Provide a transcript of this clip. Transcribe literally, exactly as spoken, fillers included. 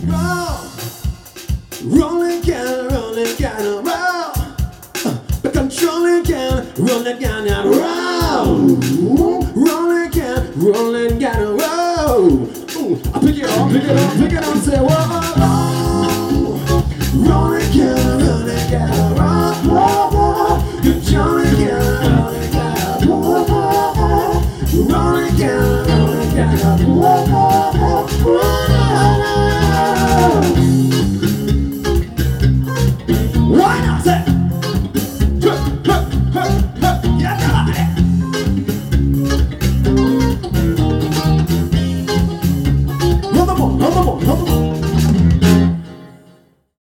Rolling can, rolling can, roll. But controlling can, rolling can, and roll. Rolling can, rolling can, roll. I pick it up, pick it up, pick it up, say whoa. Rolling can, rolling can, roll. Controlling can, rolling can, roll. Rolling can.